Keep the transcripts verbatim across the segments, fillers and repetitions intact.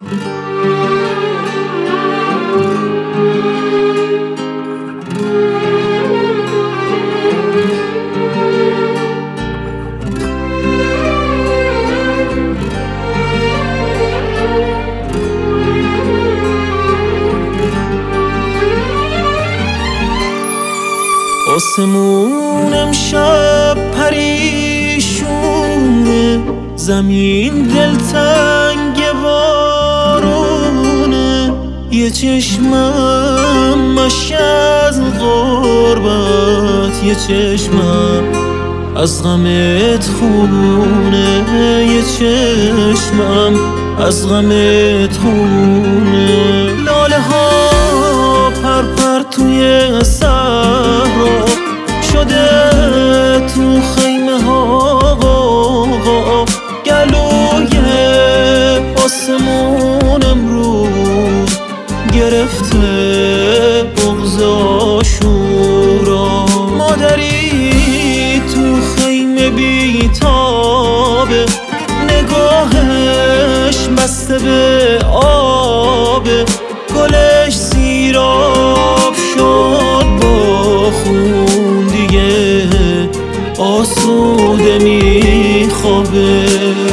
آسمون امشب پریشونه، زمین دلتنگ بارونه، یه چشمم مشک از غربت، یه چشمم از غمت خونه، یه چشمم از غمت خونه. لاله ها پرپر توی صحرا شده، تو خیمه ها غوغا، گلوی آسمون امروز گرفته بغض عاشورا. مادری تو خیمه بیتابه، نگاهش بسته به آبه، گلش سیراب شد با خون، دیگه آسوده میخوابه.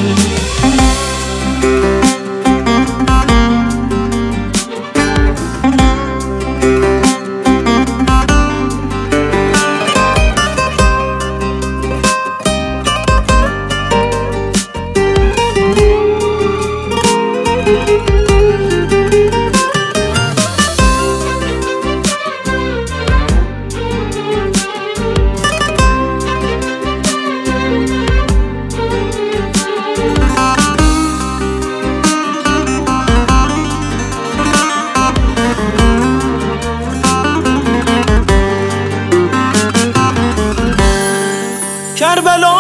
کربلا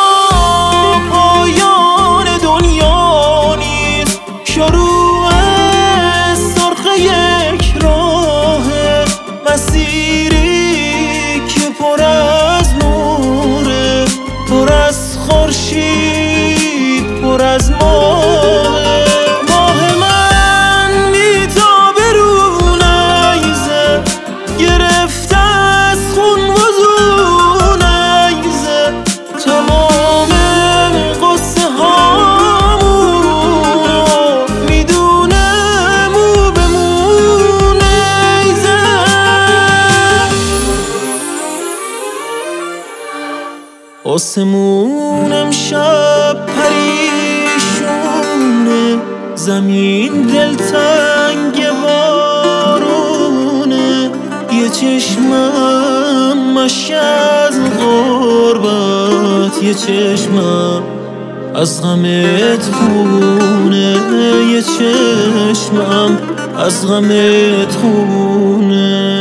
پایان دنیا نیست، شروع سرخ یک راه، مسیری که پر از نوره، پر از خورشید، پر از ماه. ماه من میتابه رو نیزه، گرفته از خون وزون نیزه، تمام قصه هامونو میدونه، مو به مو نیزه. آسمون امشب پریشونه، زمین دلتنگ بارونه، یه چشمم مشک از غربت، یه چشمم از غمت خونه، یه چشمم از غمت خونه.